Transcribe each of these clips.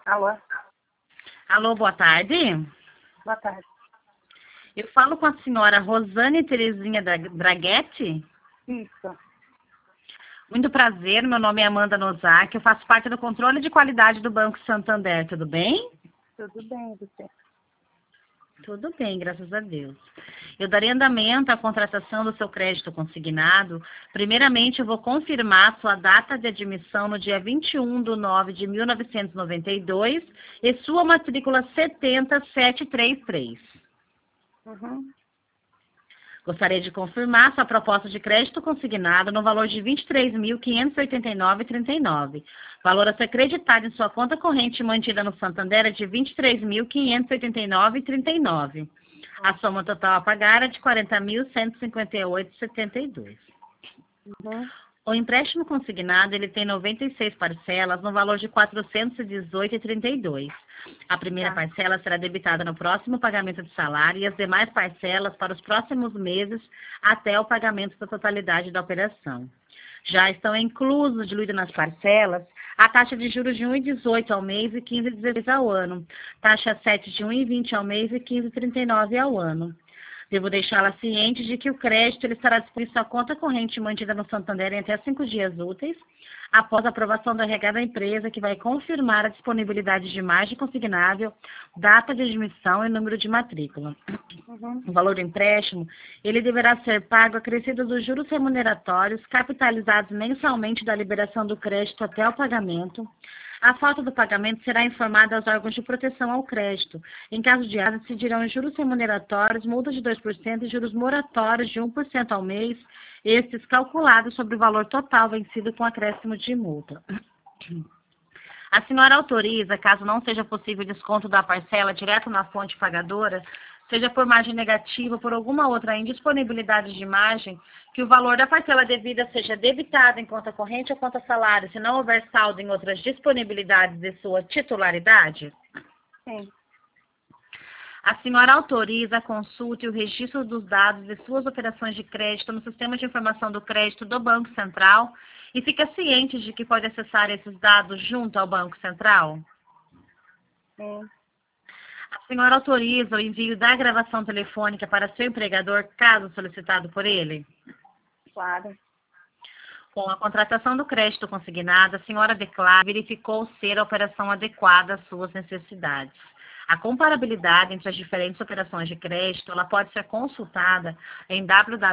Alô? Alô, boa tarde. Boa tarde. Eu falo com a senhora Rosane Terezinha Draghetti. Isso. Muito prazer, meu nome é Amanda Nozaki, eu faço parte do controle de qualidade do Banco Santander, tudo bem? Tudo bem, você? Tudo bem, graças a Deus. Eu darei andamento à contratação do seu crédito consignado. Primeiramente, eu vou confirmar sua data de admissão no dia 21/9/1992 e sua matrícula 70733. Uhum. Gostaria de confirmar sua proposta de crédito consignado no valor de R$ 23.589,39. Valor a ser creditado em sua conta corrente mantida no Santander é de R$ 23.589,39. A soma total a pagar é de R$ 40.158,72. Uhum. O empréstimo consignado ele tem 96 parcelas no valor de R$ 418,32. A primeira Tá. parcela será debitada no próximo pagamento de salário e as demais parcelas para os próximos meses até o pagamento da totalidade da operação. Já estão inclusos, diluídos nas parcelas, a taxa de juros de 1,18 ao mês e 15,16 ao ano, taxa 7 de 1,20 ao mês e 15,39 ao ano. Devo deixá-la ciente de que o crédito ele estará disponível em sua conta corrente mantida no Santander em até 5 dias úteis, após a aprovação da RH da empresa, que vai confirmar a disponibilidade de margem consignável, data de admissão e número de matrícula. Uhum. O valor do empréstimo, ele deverá ser pago acrescido dos juros remuneratórios, capitalizados mensalmente da liberação do crédito até o pagamento. A falta do pagamento será informada aos órgãos de proteção ao crédito. Em caso de atraso, decidirão juros remuneratórios, multas de 2% e juros moratórios de 1% ao mês, estes calculados sobre o valor total vencido com acréscimo de multa. A senhora autoriza, caso não seja possível desconto da parcela direto na fonte pagadora, seja por margem negativa ou por alguma outra indisponibilidade de margem, que o valor da parcela devida seja debitado em conta corrente ou conta salário, se não houver saldo em outras disponibilidades de sua titularidade? Sim. A senhora autoriza a consulta e o registro dos dados de suas operações de crédito no Sistema de Informação do Crédito do Banco Central e fica ciente de que pode acessar esses dados junto ao Banco Central? Sim. A senhora autoriza o envio da gravação telefônica para seu empregador, caso solicitado por ele? Claro. Com a contratação do crédito consignado, a senhora declara e verificou ser a operação adequada às suas necessidades. A comparabilidade entre as diferentes operações de crédito, ela pode ser consultada em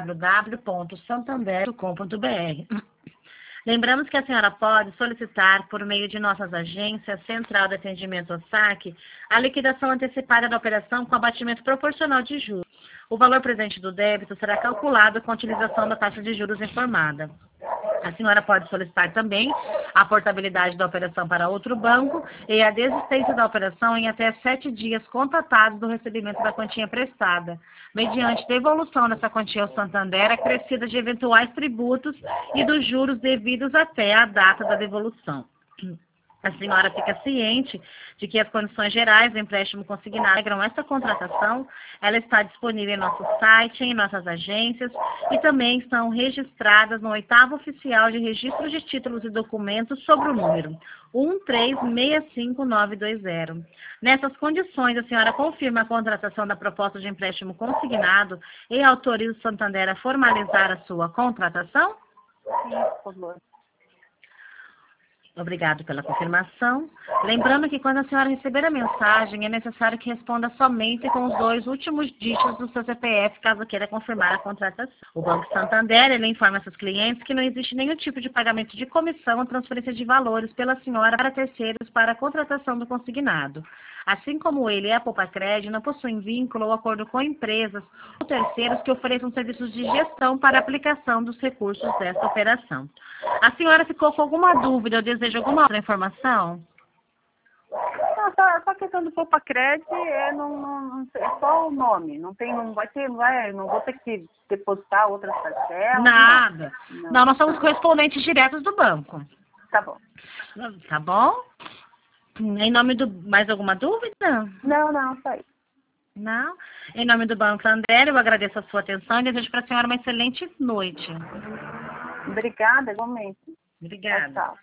www.santander.com.br. Lembramos que a senhora pode solicitar, por meio de nossas agências, Central de Atendimento ao Saque, a liquidação antecipada da operação com abatimento proporcional de juros. O valor presente do débito será calculado com a utilização da taxa de juros informada. A senhora pode solicitar também a portabilidade da operação para outro banco e a desistência da operação em até 7 dias contatados do recebimento da quantia prestada, mediante devolução dessa quantia ao Santander acrescida de eventuais tributos e dos juros devidos até a data da devolução. A senhora fica ciente de que as condições gerais do empréstimo consignado integram essa contratação. Ela está disponível em nosso site, em nossas agências e também estão registradas no 8º Oficial de Registro de Títulos e Documentos sobre o número 1365920. Nessas condições, a senhora confirma a contratação da proposta de empréstimo consignado e autoriza o Santander a formalizar a sua contratação? Sim, por favor. Obrigado pela confirmação. Lembrando que quando a senhora receber a mensagem, é necessário que responda somente com os 2 últimos dígitos do seu CPF, caso queira confirmar a contratação. O Banco Santander, ele informa seus clientes que não existe nenhum tipo de pagamento de comissão ou transferência de valores pela senhora para terceiros para a contratação do consignado. Assim como ele e a Poupa-Crédito não possuem vínculo ou acordo com empresas ou terceiros que ofereçam serviços de gestão para a aplicação dos recursos desta operação. A senhora ficou com alguma dúvida ou deseja alguma outra informação? Não, só questão do Poupa-Crédito é só o nome. Não tem, não vai ter, não vou ter que depositar outras parcelas. Nada. Não. Não, nós somos correspondentes diretos do banco. Tá bom. Tá bom? Em nome do... Mais alguma dúvida? Não, só isso. Não? Em nome do Banco Santander, eu agradeço a sua atenção e desejo para a senhora uma excelente noite. Obrigada, igualmente. Obrigada. Tchau.